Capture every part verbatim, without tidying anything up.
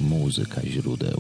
Muzyka źródeł.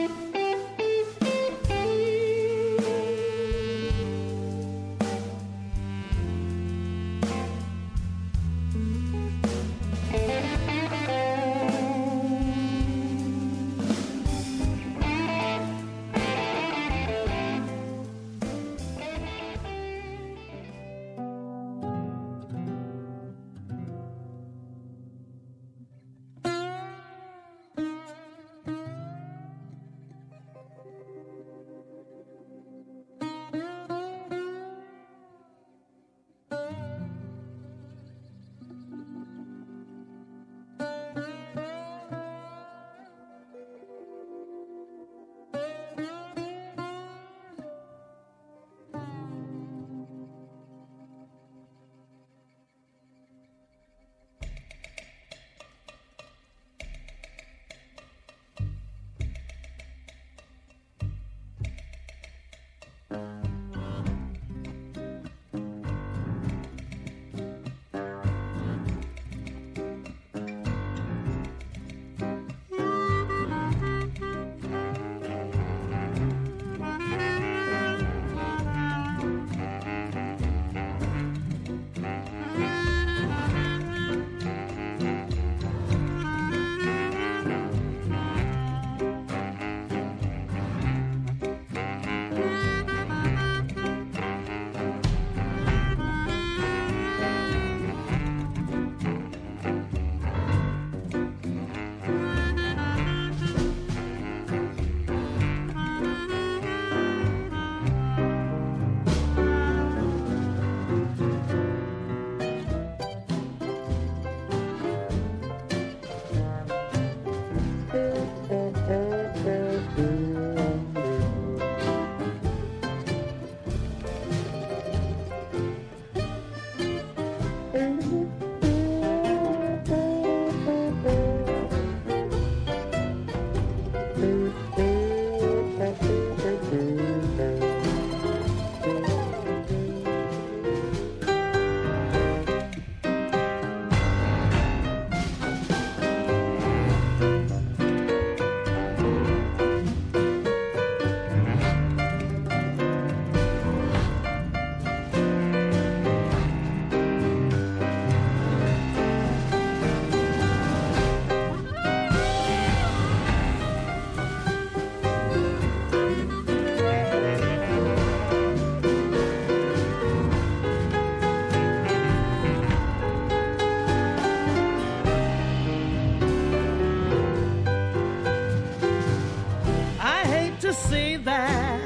See that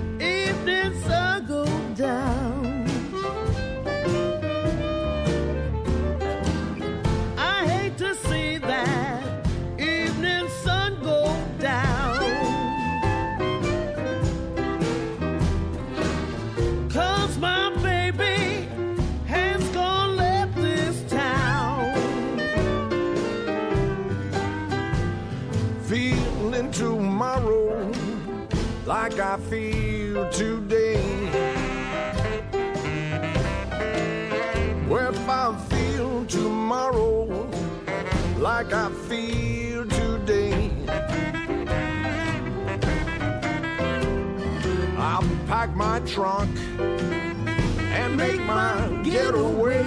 evening sun go down. I hate to see that evening sun go down. 'Cause my baby has gone left this town. Feeling tomorrow like I feel today. Well, if I feel tomorrow like I feel today, I'll pack my trunk and make my getaway.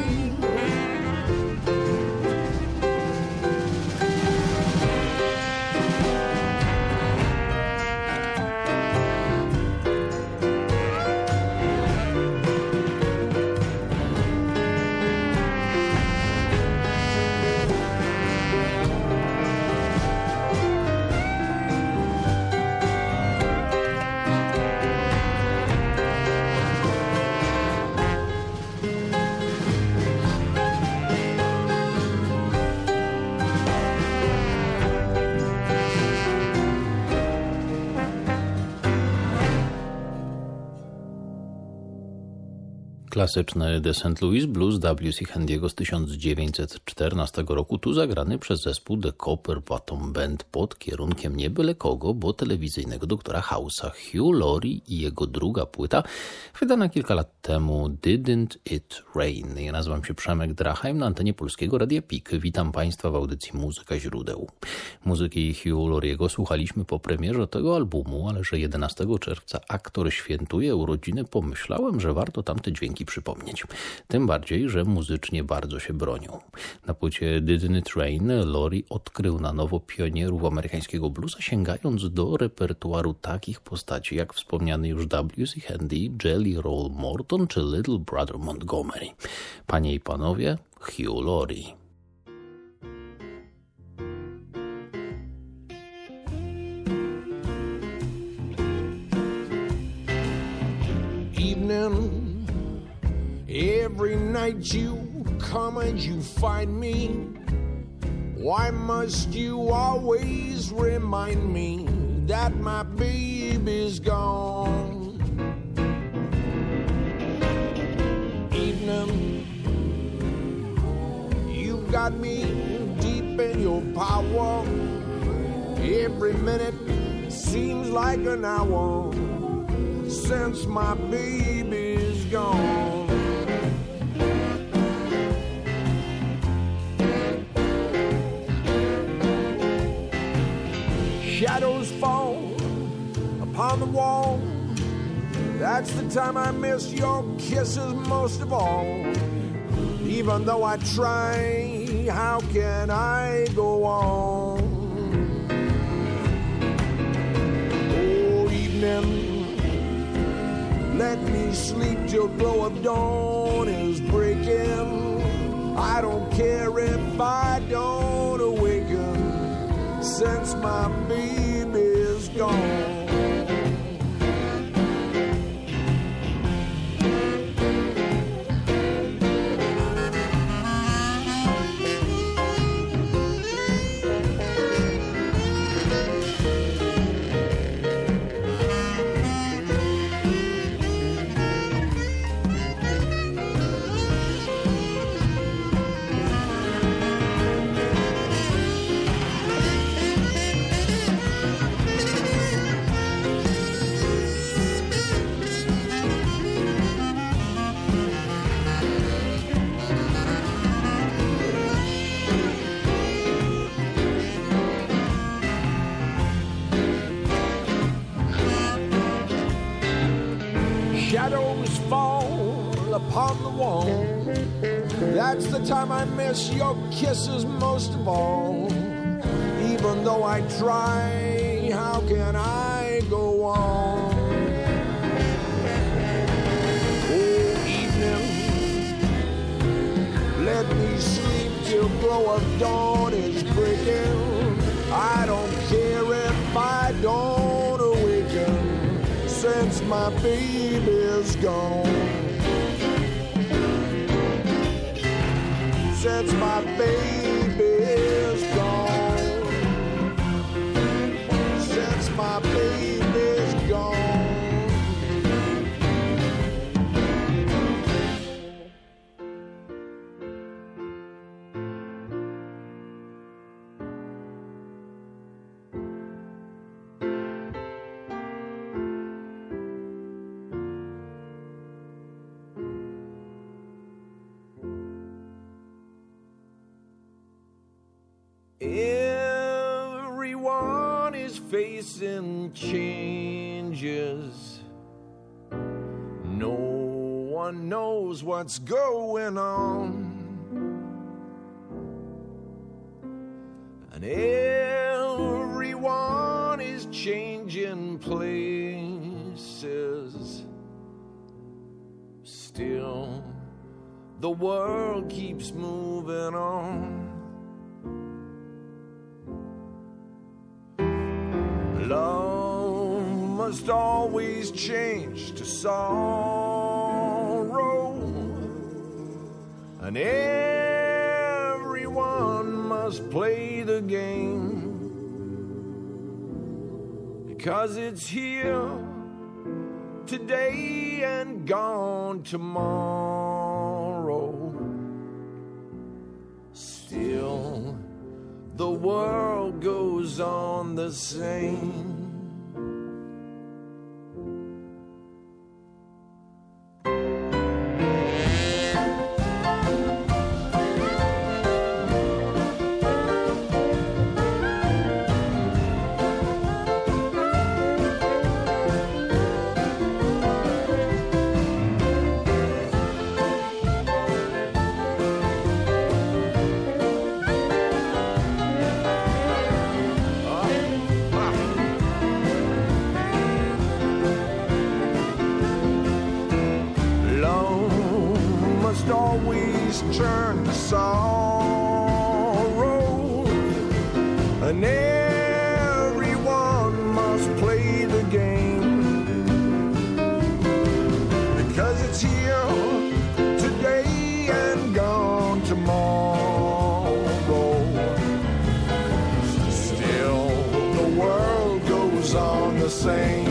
Klasyczny The Saint Louis Blues W C Handy'ego z tysiąc dziewięćset czternastego roku, tu zagrany przez zespół The Copper Bottom Band pod kierunkiem nie byle kogo, bo telewizyjnego doktora House'a, Hugh Laurie i jego druga płyta, wydana kilka lat temu, Didn't It Rain. Ja nazywam się Przemek Drachheim, na antenie Polskiego Radia Pik. Witam Państwa w audycji Muzyka Źródeł. Muzyki Hugh Lauriego słuchaliśmy po premierze tego albumu, ale że jedenastego czerwca aktor świętuje urodziny, pomyślałem, że warto tamte dźwięki przypomnieć. Tym bardziej, że muzycznie bardzo się bronią. Na płycie Didn't It Rain Laurie odkrył na nowo pionierów amerykańskiego bluesa, sięgając do repertuaru takich postaci jak wspomniany już W C Handy, Jelly Roll Morton czy Little Brother Montgomery. Panie i panowie, Hugh Laurie. Evening, every night you come and you find me. Why must you always remind me that my baby's gone? Evening, you've got me deep in your power. Every minute seems like an hour since my baby's gone. Shadows fall upon the wall. That's the time I miss your kisses most of all. Even though I try, how can I go on? Oh, evening, let me sleep till glow of dawn is breaking. I don't care if I don't awaken, since my baby's gone. Shadows fall upon the wall. That's the time I miss your kisses most of all. Even though I try, how can I go on? Oh, evening, let me sleep till glow of dawn is breaking. I don't care if I don't awaken, since my baby's gone. Since my baby's gone. Since my baby's gone. Everyone is facing changes. No one knows what's going on. And everyone is changing places. Still, the world keeps moving on. Love must always change to sorrow, and everyone must play the game, because it's here today and gone tomorrow. goes on the same. Always turn to sorrow, and everyone must play the game, because it's here today and gone tomorrow. Still the world goes on the same.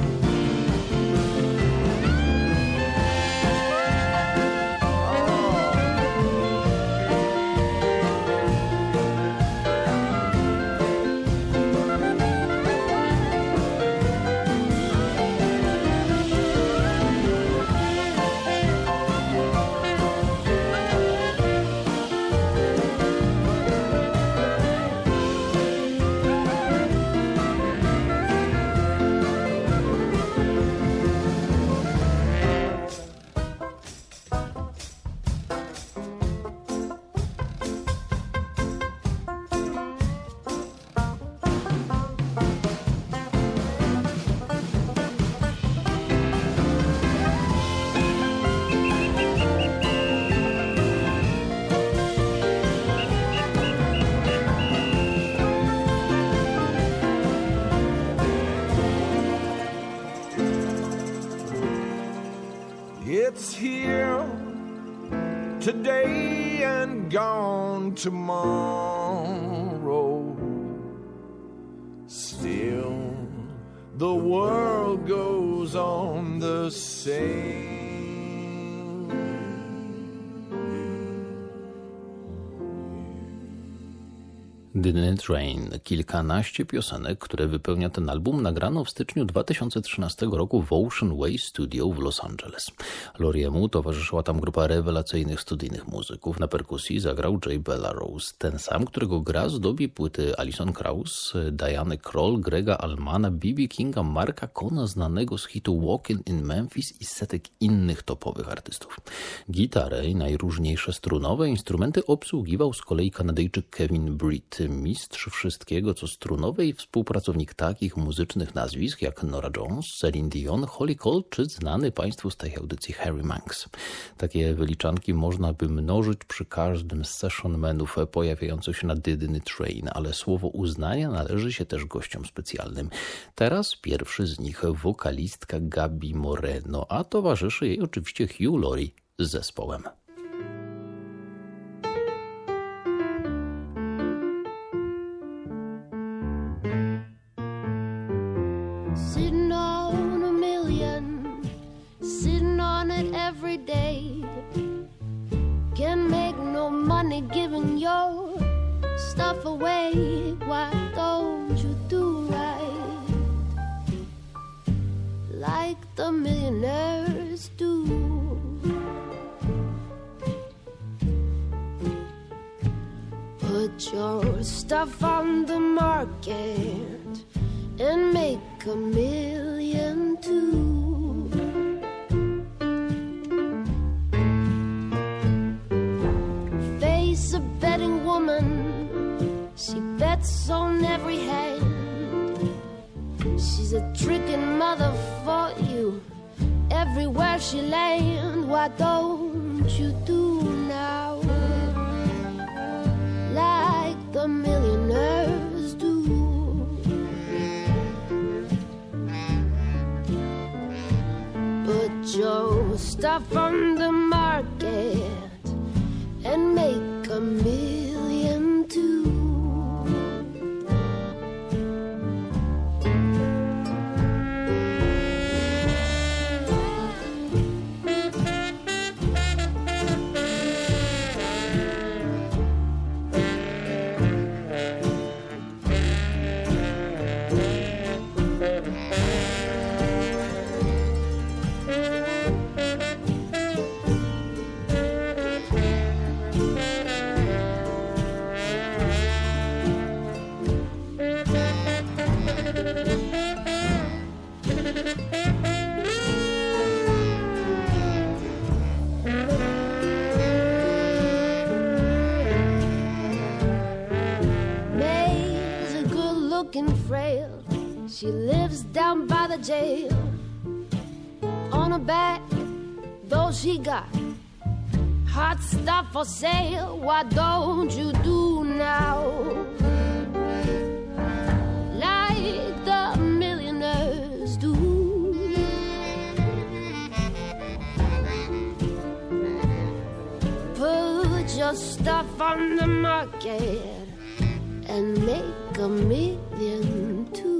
It's here today and gone tomorrow. Still, the world goes on the same. Didn't Rain. Kilkanaście piosenek, które wypełnia ten album, nagrano w styczniu dwa tysiące trzynastego roku w Ocean Way Studio w Los Angeles. Loriemu towarzyszyła tam grupa rewelacyjnych studyjnych muzyków. Na perkusji zagrał Jay Bellarose, ten sam, którego gra zdobi płyty Alison Krauss, Diany Kroll, Grega Allmana, B B Kinga, Marka Cona, znanego z hitu Walkin' in Memphis i setek innych topowych artystów. Gitarę i najróżniejsze strunowe instrumenty obsługiwał z kolei Kanadyjczyk Kevin Britt, mistrz wszystkiego co strunowe i współpracownik takich muzycznych nazwisk jak Norah Jones, Celine Dion, Holly Cole czy znany Państwu z tej audycji Harry Manx. Takie wyliczanki można by mnożyć przy każdym z sessionmenów pojawiających się na Didn't Rain, ale słowo uznania należy się też gościom specjalnym. Teraz pierwszy z nich wokalistka Gabi Moreno, a towarzyszy jej oczywiście Hugh Laurie z zespołem. Sitting on a million, sitting on it every day. Can't make no money giving your stuff away. Why don't you do right like the millionaires do? Put your stuff on the market and make a million too. Face a betting woman, she bets on every hand. She's a tricking mother for you everywhere she lands. Why don't you do now like the millionaires do? Put your stuff on the market and make a million too. She lives down by the jail. On her back, though she got hot stuff for sale. Why don't you do now like the millionaires do? Put your stuff on the market and make a million too.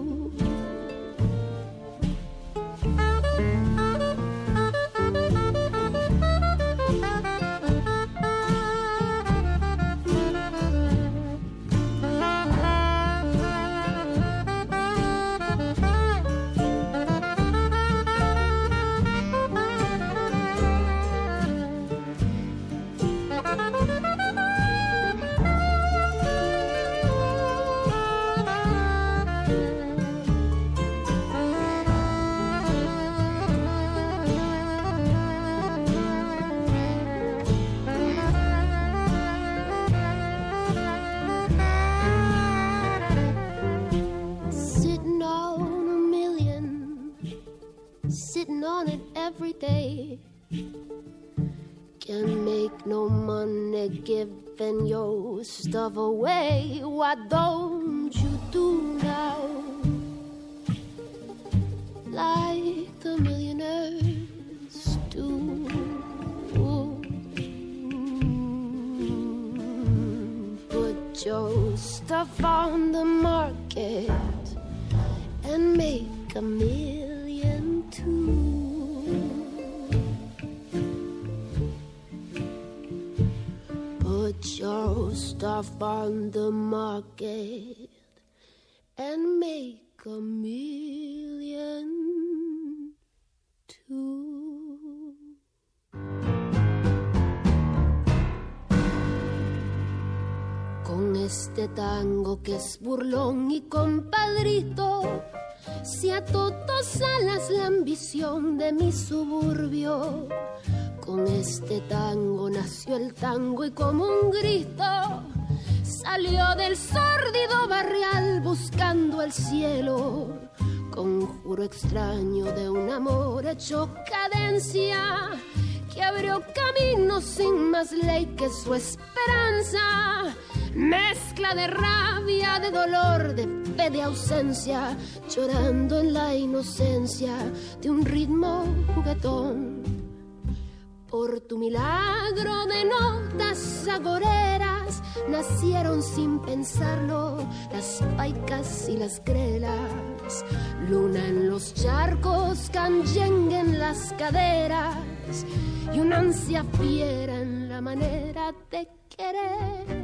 Every day can make no money giving your stuff away. Why don't you do now like the millionaires do? Put your stuff on the market and make a million too. Put your stuff on the market and make a million too. Con este tango que es burlón y compadrito, si a todos alas la ambición de mi suburbio. Con este tango nació el tango y como un grito salió del sórdido barrial buscando el cielo. Conjuro extraño de un amor hecho cadencia que abrió camino sin más ley que su esperanza. Mezcla de rabia, de dolor, de fe, de ausencia, llorando en la inocencia de un ritmo juguetón. Por tu milagro de notas agoreras nacieron sin pensarlo las paicas y las grelas. Luna en los charcos, canyengue en las caderas y una ansia fiera en la manera de querer.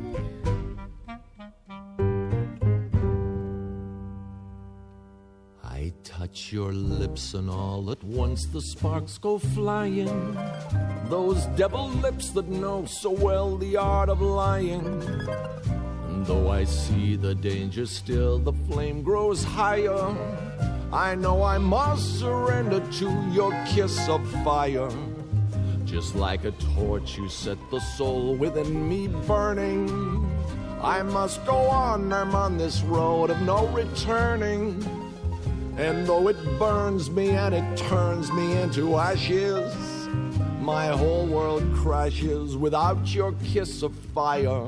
I touch your lips and all at once the sparks go flying. Those devil lips that know so well the art of lying. And though I see the danger still, the flame grows higher. I know I must surrender to your kiss of fire. Just like a torch you set the soul within me burning. I must go on, I'm on this road of no returning. And though it burns me and it turns me into ashes, my whole world crashes without your kiss of fire.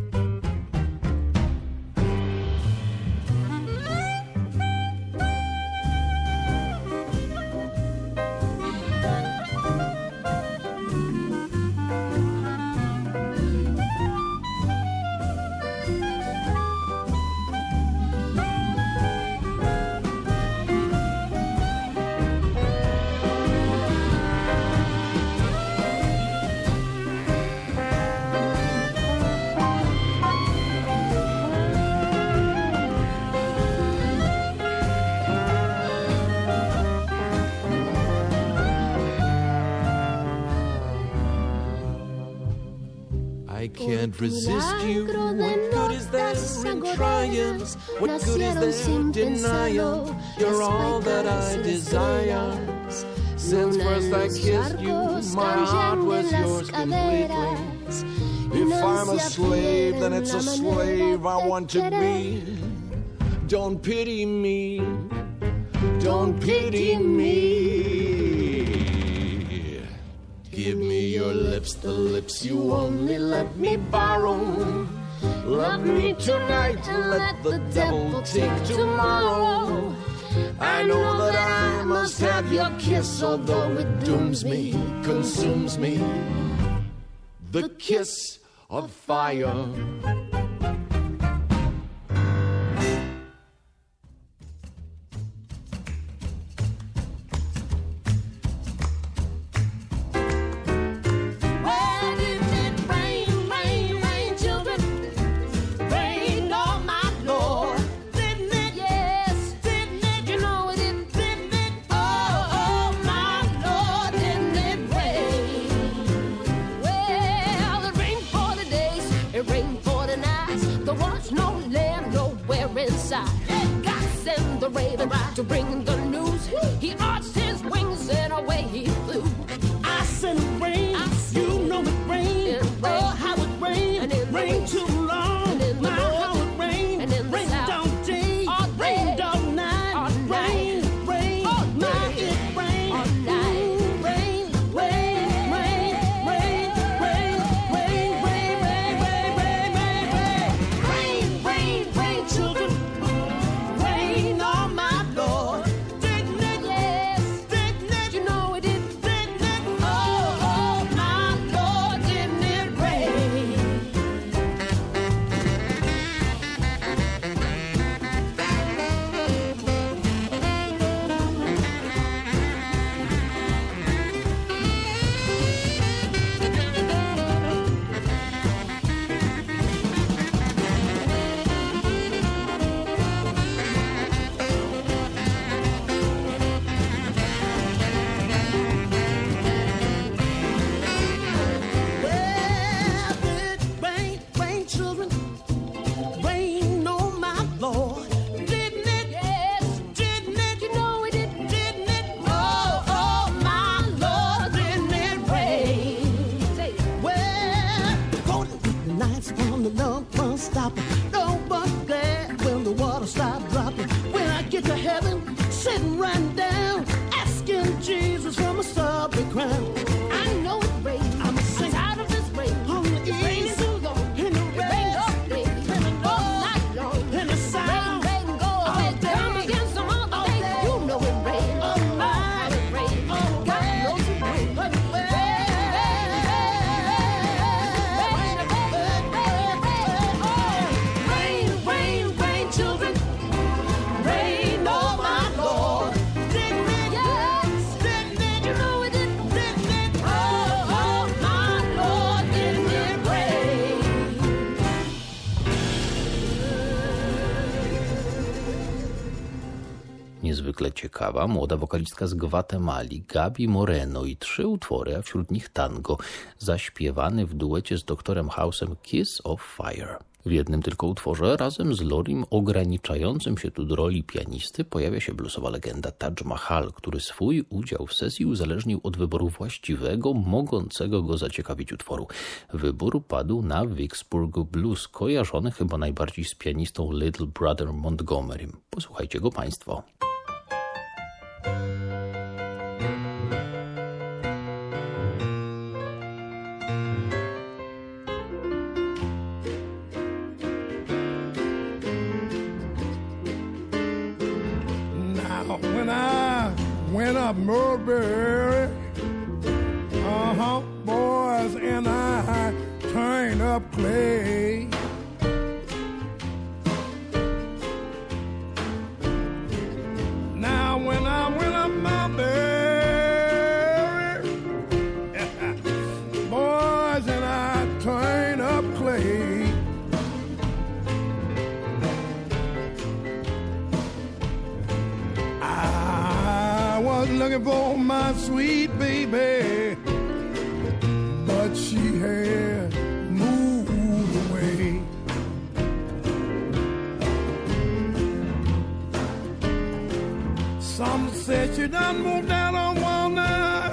I can't resist you. What good is there in trying? What good is there in denial? You're all that I desire. Since first I kissed you, my heart was yours completely. If I'm a slave, then it's a slave I want to be. don't pity me, don't pity me. Give me your lips, the lips you only let me borrow. Love me tonight and let the devil take tomorrow. I know that I must have your kiss, although it dooms me, consumes me. The kiss of fire. To bring the news, he arched his wings and away he flew. I sent rain, I you know it rained. Oh, how it rained, it rained too long. My, how it rained, and in rained all day, all day, rained all night, all rain, night. Rain, all day, my, it rained all night. Ooh, rain, rain, rain, rain, rain, rain, rain, rain, rain, rain, rain, rain, rain, rain, children, rain on my. Niezwykle ciekawa, młoda wokalistka z Gwatemali, Gabi Moreno i trzy utwory, a wśród nich tango, zaśpiewany w duecie z doktorem House'em Kiss of Fire. W jednym tylko utworze razem z Lorim ograniczającym się tu do roli pianisty pojawia się bluesowa legenda Taj Mahal, który swój udział w sesji uzależnił od wyboru właściwego, mogącego go zaciekawić utworu. Wybór padł na Vicksburg Blues, kojarzony chyba najbardziej z pianistą Little Brother Montgomerym. Posłuchajcie go Państwo. When I went up Mulberry, uh-huh, boys, and I turned up Clay. Now when I went up Mulberry, boys, and I turned up Clay. Looking for my sweet baby, but she had moved away. Some said she done moved out on Walnut.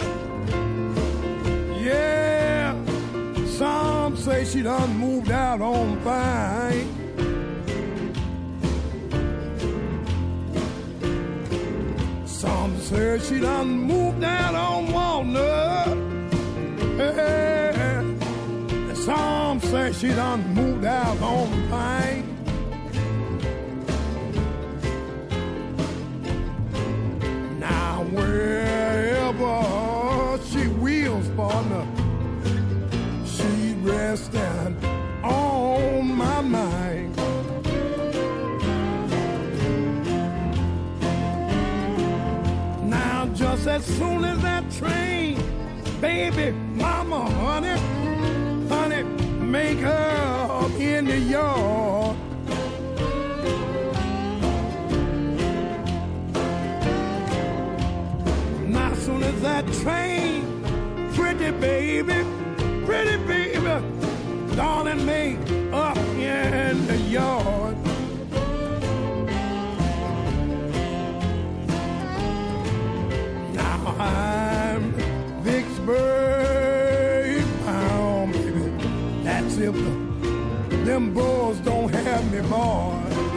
Yeah, some say she done moved out on Vine. said she done moved down on Walnut. Hey, some say she done moved out on Pine. Now wherever she wheels, partner, she resting on my mind. Now just as soon as that train, baby, mama, honey, honey, make her up in the yard. Now as soon as that train, pretty baby, pretty baby, darling, make up in the yard. Now I'm Vicksburg bound, baby. That's if the, them bulls don't have me, boy.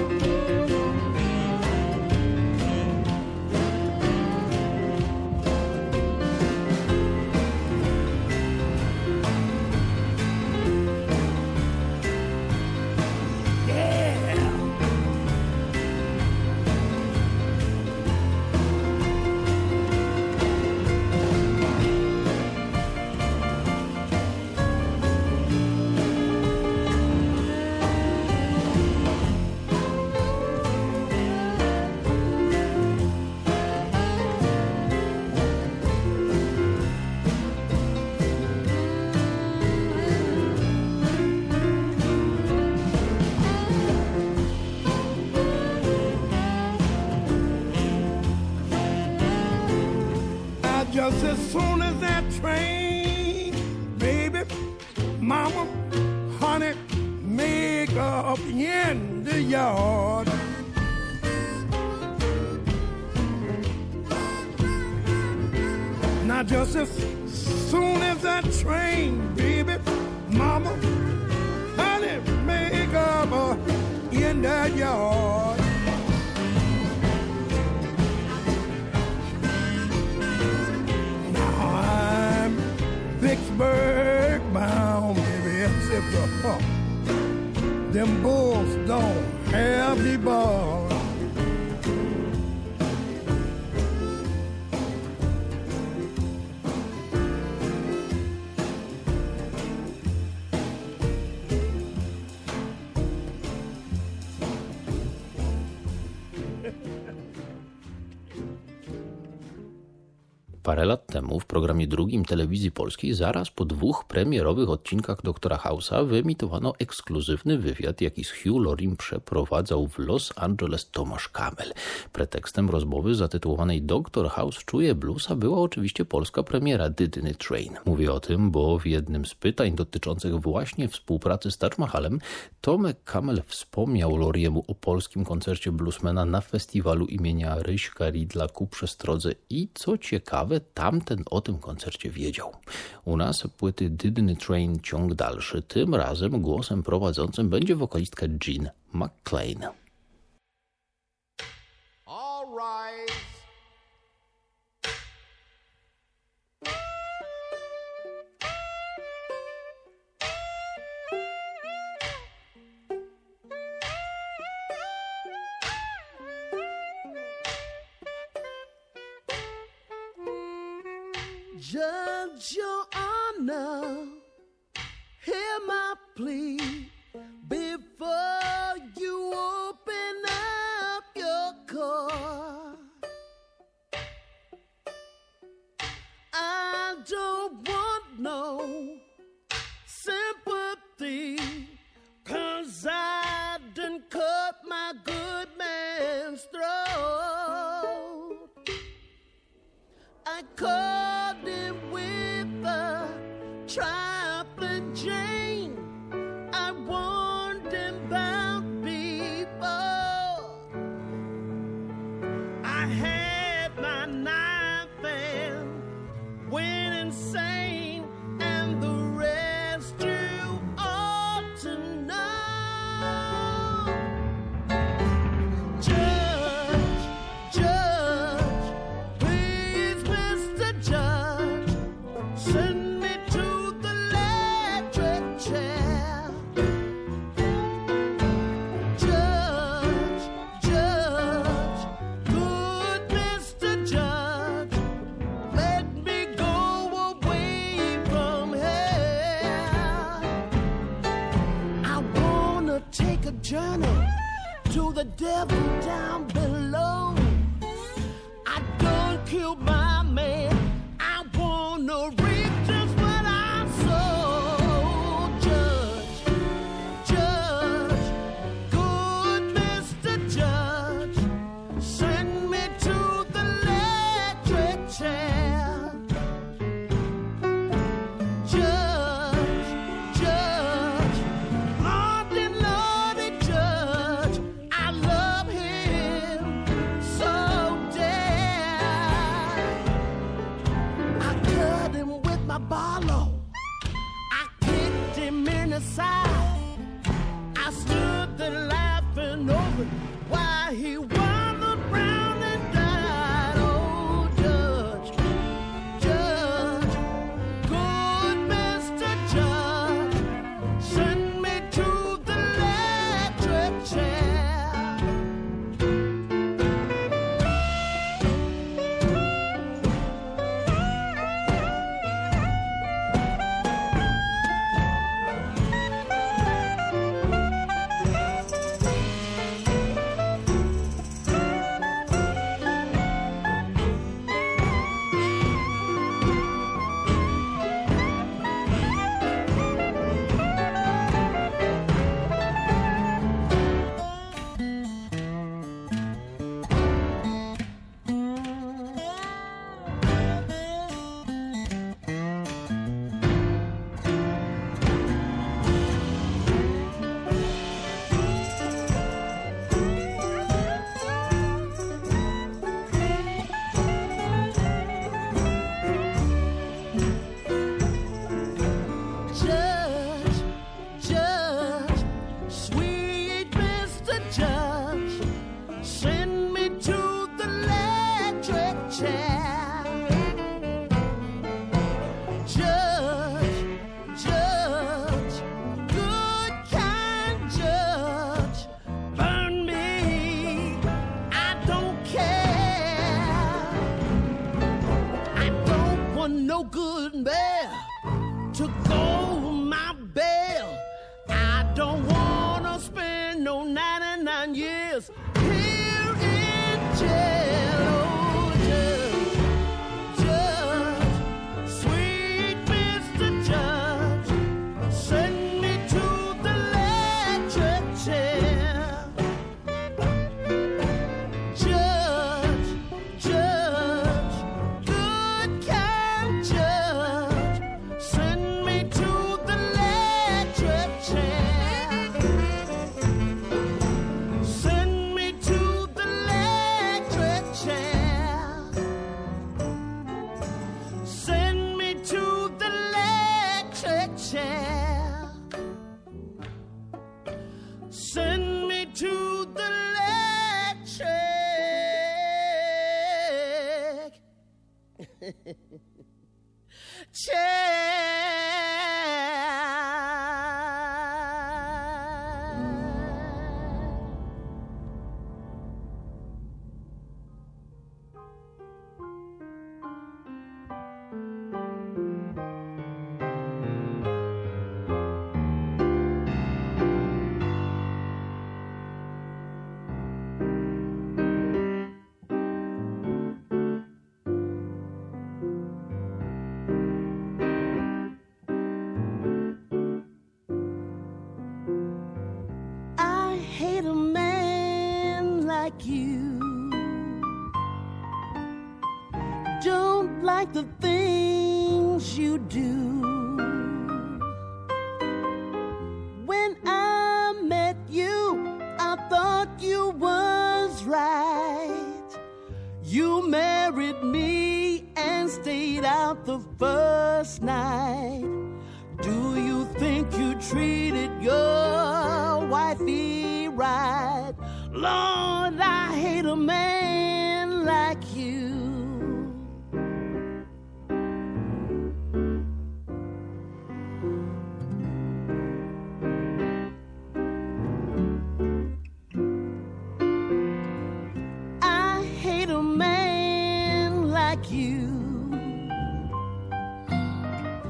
Just as soon as that train, baby, mama, honey, make up in the yard. Now just as soon as that train, baby, mama, honey, make up uh, in that yard. Vicksburg bound, baby, it's if the huh, them bulls don't have the ball. Parę lat temu w programie drugim Telewizji Polskiej zaraz po dwóch premierowych odcinkach Doktora House'a wyemitowano ekskluzywny wywiad, jaki z Hugh Laurim przeprowadzał w Los Angeles Tomasz Kamel. Pretekstem rozmowy zatytułowanej Doktor House czuje bluesa była oczywiście polska premiera Didn't It Train. Mówię o tym, bo w jednym z pytań dotyczących właśnie współpracy z Taj Mahalem Tomek Kamel wspomniał Lauriemu o polskim koncercie bluesmana na festiwalu imienia Ryśka Ridla ku przestrodze i co ciekawe, tamten o tym koncercie wiedział. U nas płyty Didn't It Train ciąg dalszy. Tym razem głosem prowadzącym będzie wokalistka Jean McClain. All right. Judge, Your Honor, hear my plea before you open up your court. I don't want no sympathy, 'cause I done cut my good man's throat. I caught him with a trifling Jane. I journey to the devil down below. I done killed my man. I wanna reap just what I sow. Judge, judge, good Mister Judge, send me to the electric chair. Judge, judge, Lordy, Lordy, judge, I love him so dear. I cut him with my barlow. I kicked him in the side. I stood there laughing over why he wallowed round and died. Oh, judge, judge, good Mister Judge, send me to the electric chair. Judge, judge, sweet Mister Judge, send me to the electric chair. Judge, judge, good kind judge, burn me, I don't care. I don't want no good man to go my bail. I don't wanna spend no ninety-nine years here in jail. Oh, judge, judge, sweet Mister Judge, send me to the electric chair. Judge, judge, good kind judge, send me to the electric chair. Send me to the electric chair. Send me to the electric chair. Send me to the electric chair. I hate a man like you. Don't like the things you do. When I met you, I thought you was right. You married me and stayed out the first night. Do you think you treated your wifey right? Lord, I hate a man like you. I hate a man like you.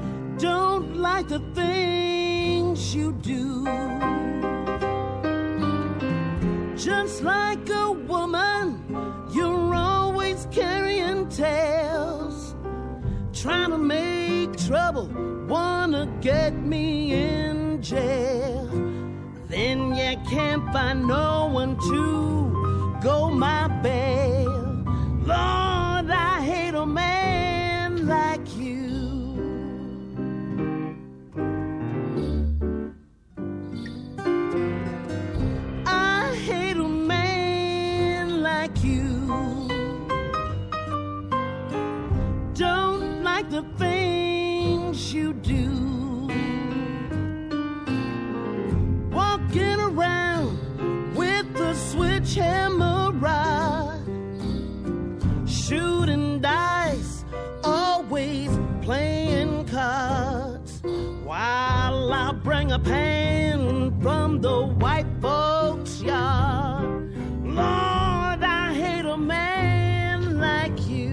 Don't like the things you do. Just like a woman, you're always carrying tales, trying to make trouble, wanna get me in jail. Then you can't find no one to go my bail. Lord, I hate a man like you. I hate a man like you. Don't like the things you do. Walking around with a switchhammer rod, shooting dice, always playing cards, while I bring a pan from the white folks' yard. Lord, I hate a man like you.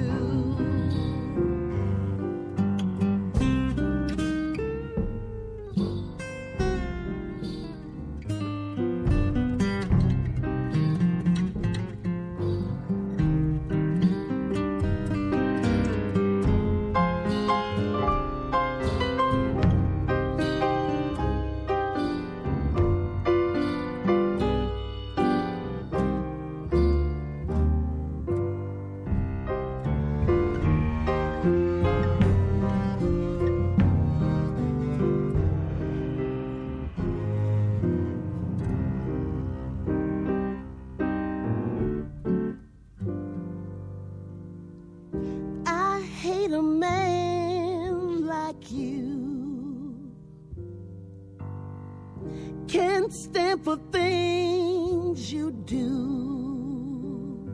Can't stand for things you do.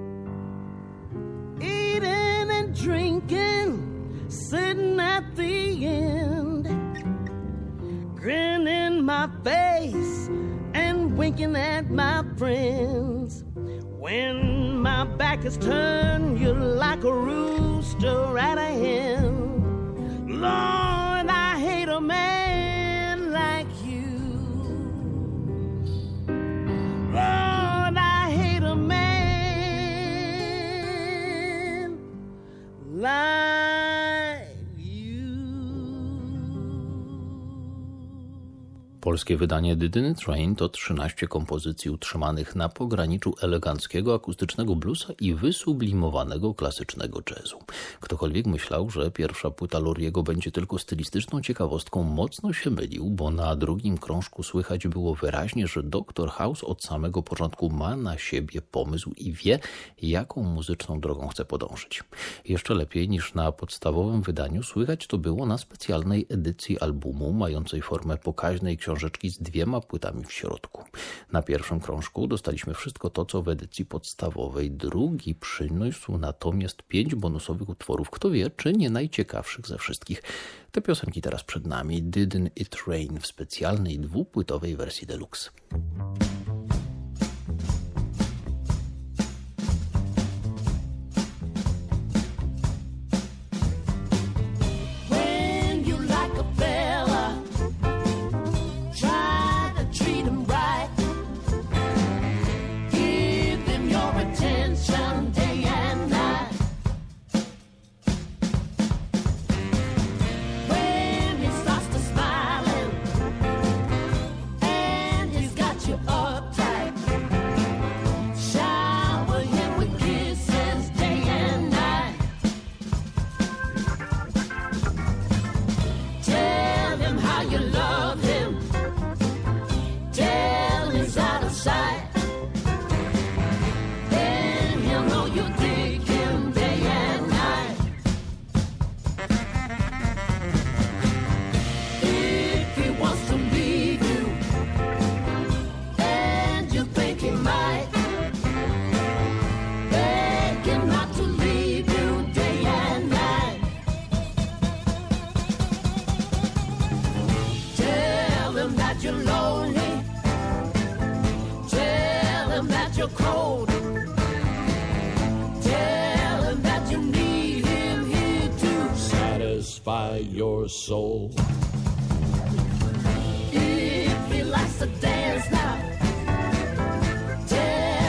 Eating and drinking, sitting at the end, grinning my face and winking at my friends. When my back is turned, you're like a rooster at a hen. Lord, I hate a man like you. Lord, I hate a man like you. Polskie wydanie Didn't It Rain to trzynaście kompozycji utrzymanych na pograniczu eleganckiego akustycznego bluesa i wysublimowanego klasycznego jazzu. Ktokolwiek myślał, że pierwsza płyta Loriego będzie tylko stylistyczną ciekawostką, mocno się mylił, bo na drugim krążku słychać było wyraźnie, że doktor House od samego początku ma na siebie pomysł i wie, jaką muzyczną drogą chce podążyć. Jeszcze lepiej niż na podstawowym wydaniu słychać to było na specjalnej edycji albumu, mającej formę pokaźnej książeczki z dwiema płytami w środku. Na pierwszym krążku dostaliśmy wszystko to, co w edycji podstawowej. Drugi przyniósł natomiast pięć bonusowych utworów. Kto wie, czy nie najciekawszych ze wszystkich. Te piosenki teraz przed nami. Didn't It Rain w specjalnej dwupłytowej wersji deluxe. Your soul. If he likes to dance now, tell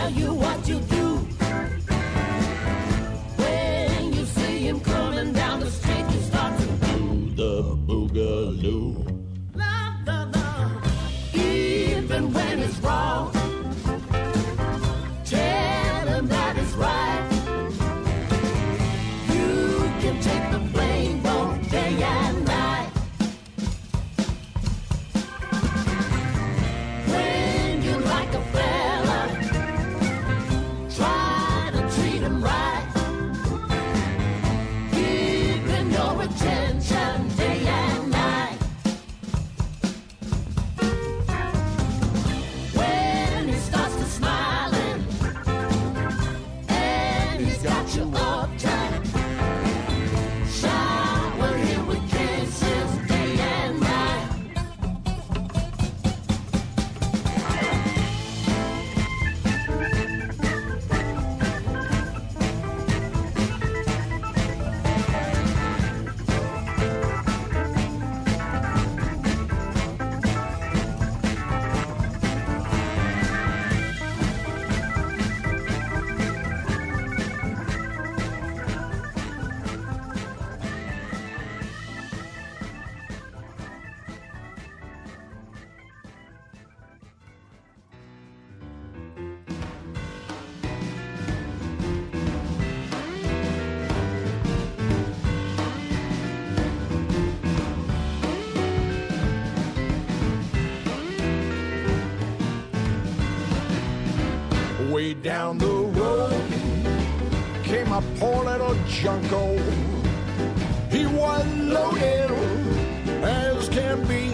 down the road came a poor little junko. He was loaded as can be.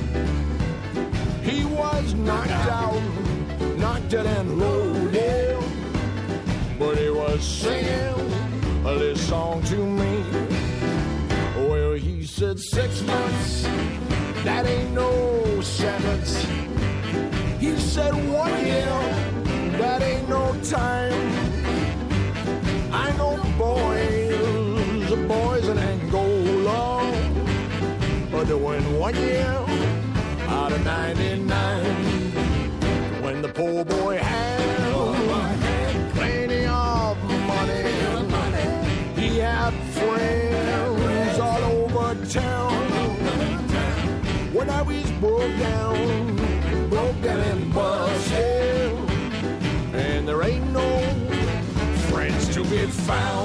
He was knocked out, knocked it and loaded, but he was singing this song to me. Well, he said six months, that ain't no sentence. He said one year, that ain't no time. I know boys, boys in Angola are doing one year out of ninety-nine. When the poor boy had plenty of money, he had friends all over town. When I was broke down, broke down and busted, and there ain't no friends to be found.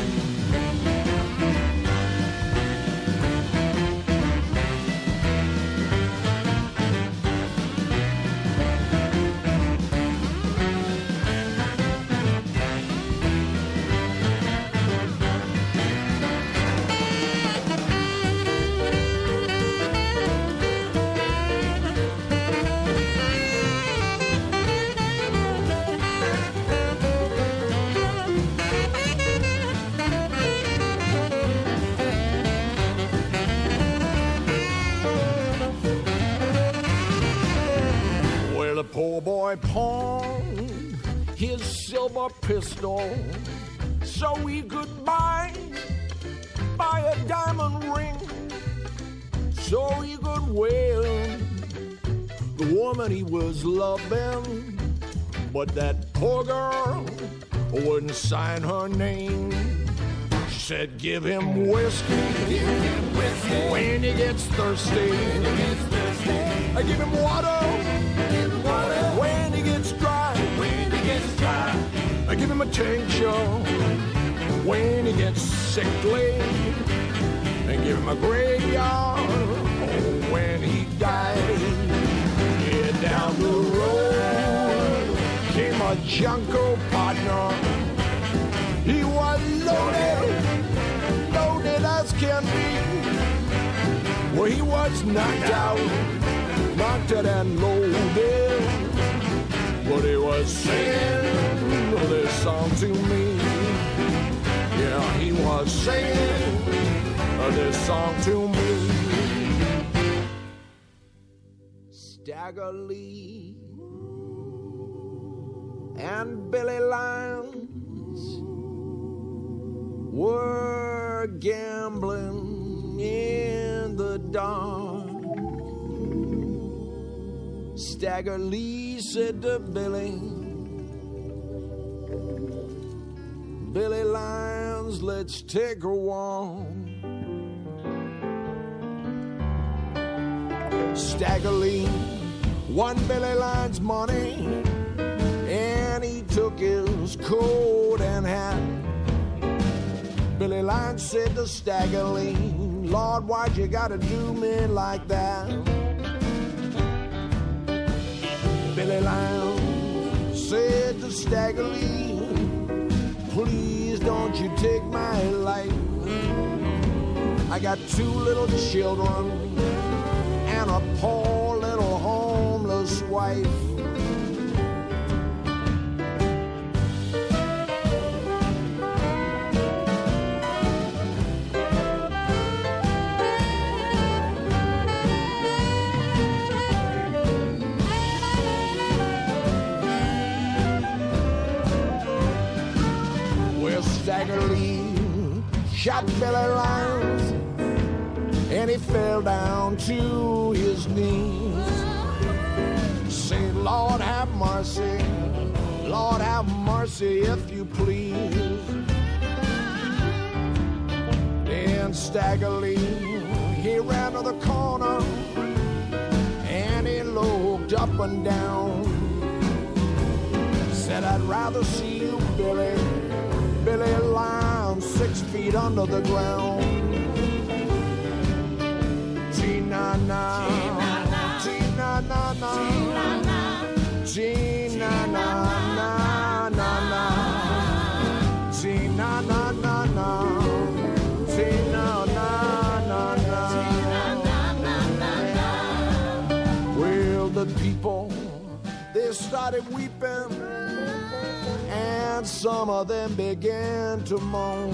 Poor boy pawned his silver pistol so he could buy, buy a diamond ring, so he could wear the woman he was loving. But that poor girl wouldn't sign her name. She said, give him whiskey, give him whiskey when he gets thirsty. I give him water, give him water when he gets dry. When he gets dry, I give him a tincture when he gets sickly, and give him a graveyard oh, when he dies. Yeah, down the road came a junko partner. He was loaded, loaded as can be. Well, he was knocked out, knocked it and loaded, but he was singing this song to me. Yeah, he was singing this song to me. Stagger Lee and Billy Lyons were gambling in the dark. Stagger Lee said to Billy, Billy Lyons, let's take a walk. Stagger Lee won Billy Lyons money, and he took his coat and hat. Billy Lyons said to Stagger Lee, Lord, why'd you gotta do me like that? Billy Lyons said to Stagger Lee, please don't you take my life. I got two little children and a poor little homeless wife. Stagger Lee shot Billy Lyons, and he fell down to his knees. Say, Lord have mercy, Lord have mercy if you please. Then Stagger Lee, he ran to the corner, and he looked up and down. Said, I'd rather see you, Billy, Billy Lyons, six feet under the ground. Tina-na, Tina-na-na, Tina-na-na, people, they started weeping, and some of them began to moan.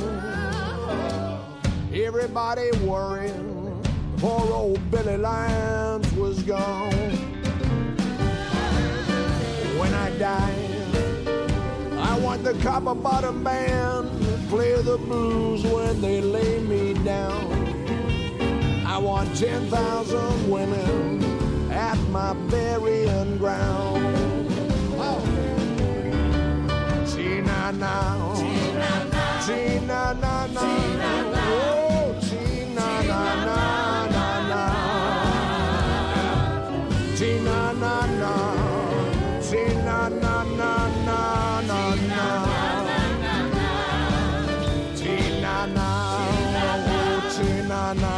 Everybody worrying, poor old Billy Lyons was gone. When I die, I want the Copper Bottom Band to play the blues when they lay me down. I want ten thousand women at my burying ground. Oh. Tina-na, Tina-na, Tina-na, oh, Tina-na-na-na-na, Tina-na-na, Tina-na-na-na-na-na, Tina-na, oh, Tina-na.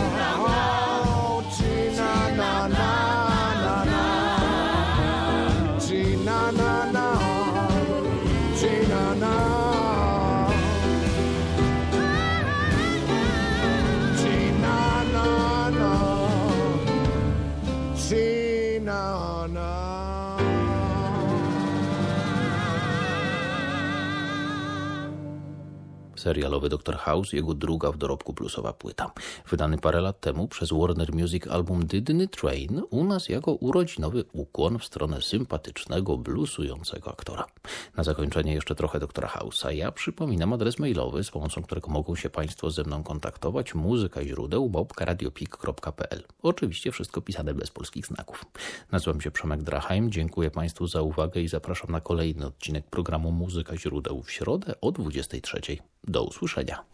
Serialowy doktor House, jego druga w dorobku bluesowa płyta. Wydany parę lat temu przez Warner Music album Didn't Train u nas jako urodzinowy ukłon w stronę sympatycznego, bluesującego aktora. Na zakończenie jeszcze trochę doktora House'a. Ja przypominam adres mailowy, z pomocą którego mogą się Państwo ze mną kontaktować. Muzyka źródeł małpka radiopik kropka p l. Oczywiście wszystko pisane bez polskich znaków. Nazywam się Przemek Drachheim. Dziękuję Państwu za uwagę i zapraszam na kolejny odcinek programu Muzyka źródeł w środę o dwudziestej trzeciej. Do usłyszenia.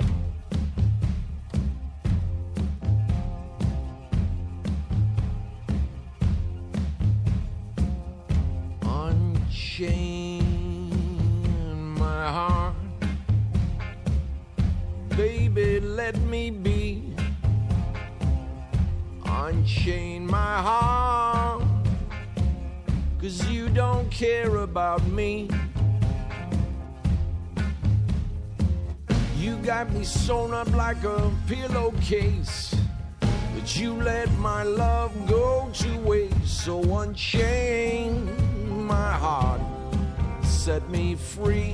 Unchain my heart, baby, let me be. Unchain my heart, 'cause you don't care about me. You got me sewn up like a pillowcase, but you let my love go to waste. So unchain my heart, set me free.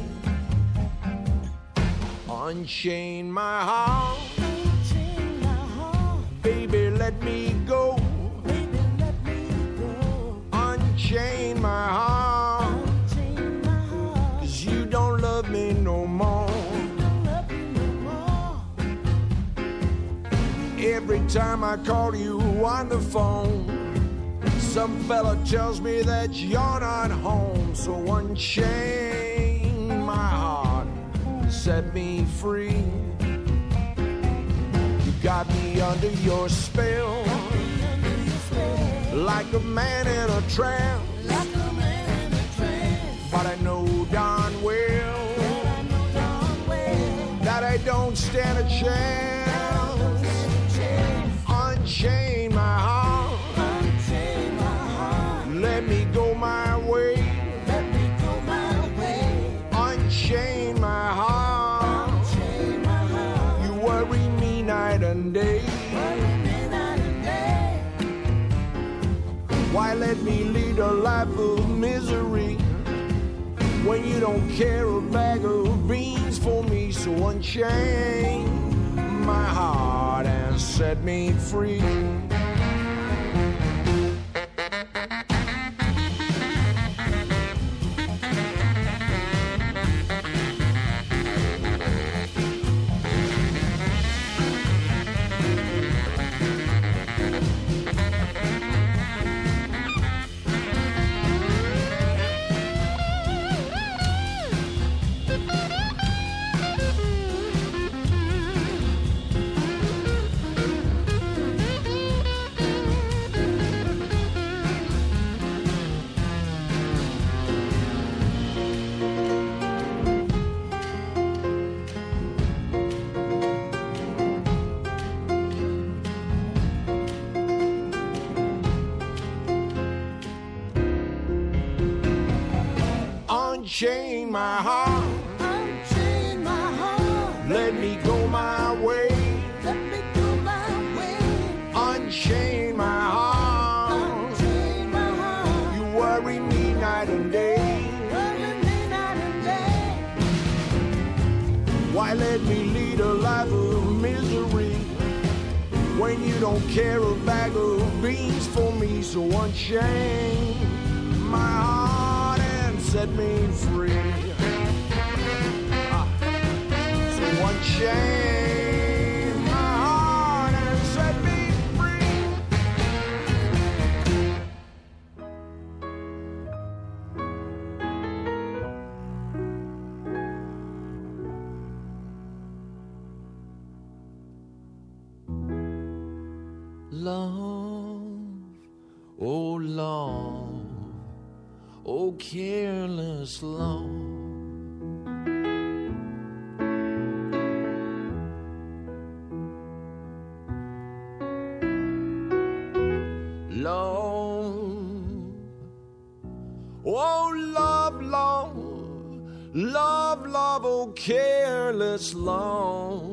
Unchain my heart, baby, let me go. Unchain my heart, 'cause you don't love me no more. Every time I call you on the phone, some fella tells me that you're not home. So unchain my heart, set me free. You got me under your spell, like a man in a trance. But I know darn well that I don't stand a chance. Unchain my heart, let me go my way. Unchain my heart, you worry me night and day. Why let me lead a life of misery when you don't care a bag of beans for me? So unchain my heart and set me free. Unchain my heart, Unchain my heart, let me go my way. let me go my way. Unchain my heart, Unchain my heart, let me lead a life of misery when you don't care a bag of beans for me. So unchain my heart and set me free. Ah. So unchain my heart and set me love, oh love, oh careless love. Love, oh love, love, love, love, oh careless love.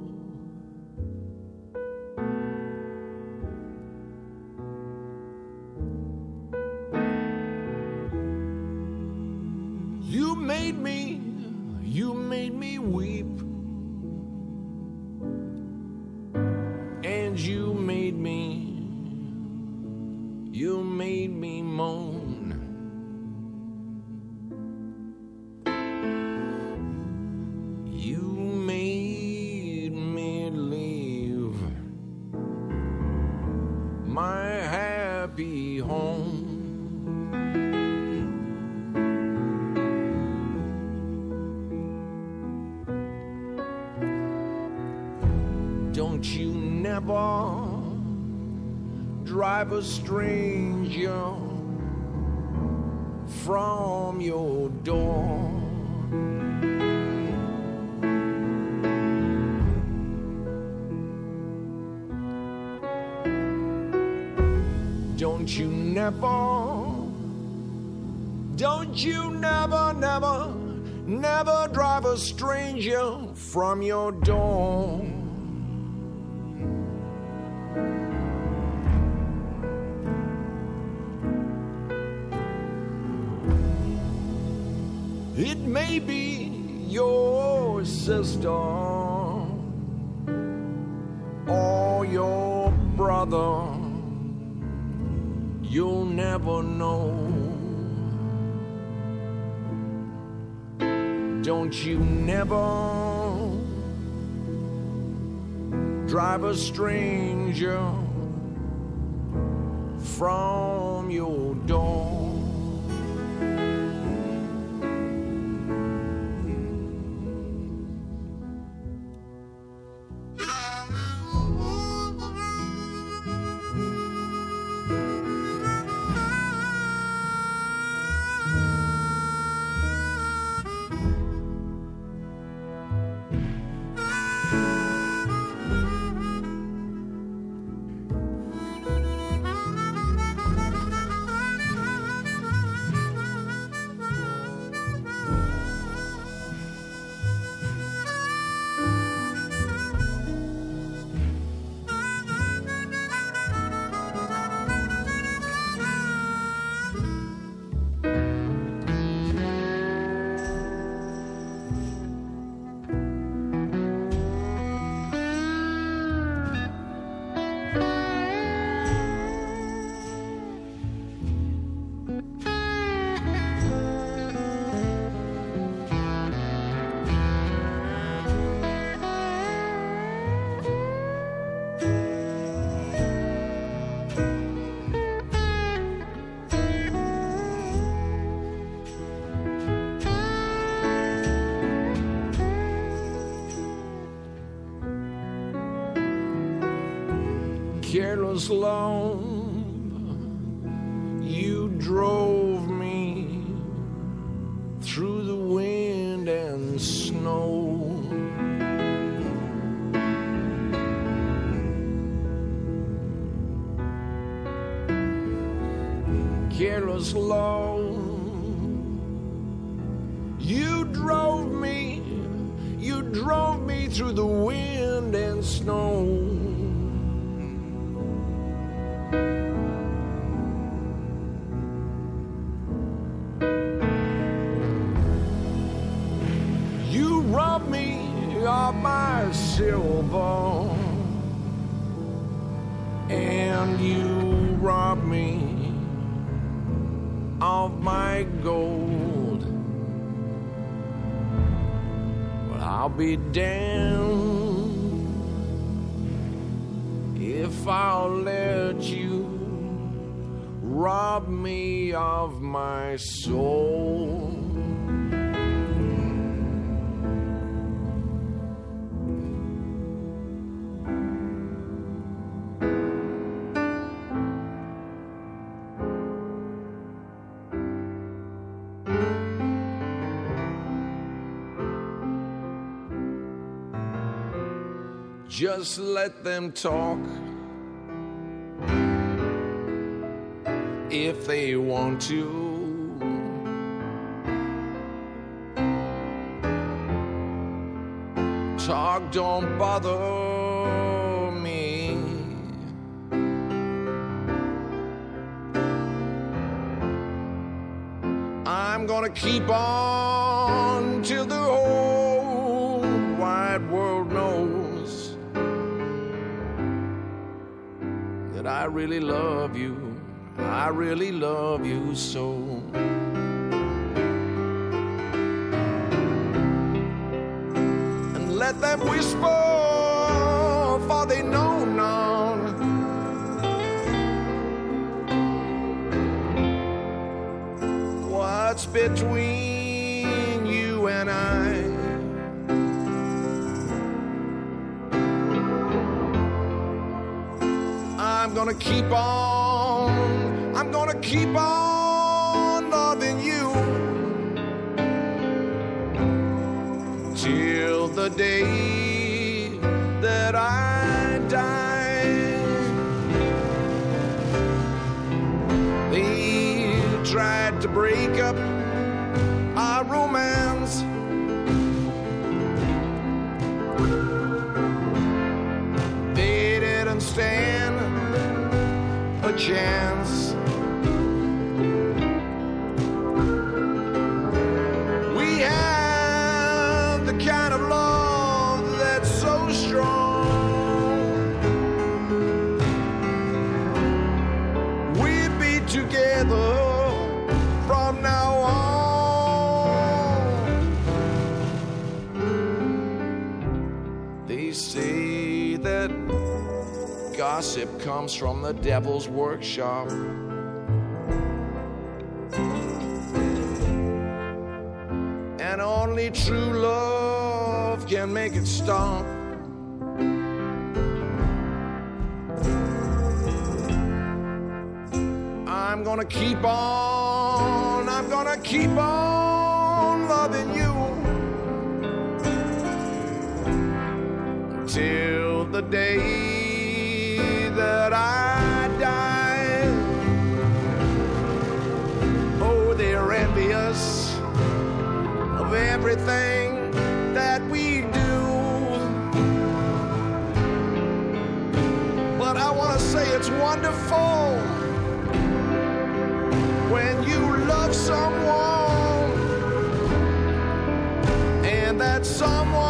You made me, you made me weep, and you made me, you made me moan. You made me leave my happy home. Don't you never drive a stranger from your door. Don't you never, don't you never, never, never drive a stranger from your door. It may be your sister or your brother. You'll never know. Don't you never drive a stranger from your door. Careless love, you drove me through the wind and snow. Careless love, you drove me, you drove me through the wind and snow. of my silver, and you rob me of my gold. Well, I'll be damned if I'll let you rob me of my soul. Just let them talk if they want to. Talk don't bother me. I'm gonna keep on till the whole wide world knows that I really love you. I really love you so. And let them whisper, for they know not what's between you and I. I'm gonna keep on, I'm gonna keep on loving you till the day that I die. They tried to break up our romance, they didn't stand a chance. We have the kind of love that's so strong. We'll be together from now on. They say that gossip comes from the devil's workshop. And only true love can make it stop. I'm gonna keep on, I'm gonna keep on loving you till the day that I die. Oh, they're envious of everything that we do, but I want to say it's wonderful when you love someone and that someone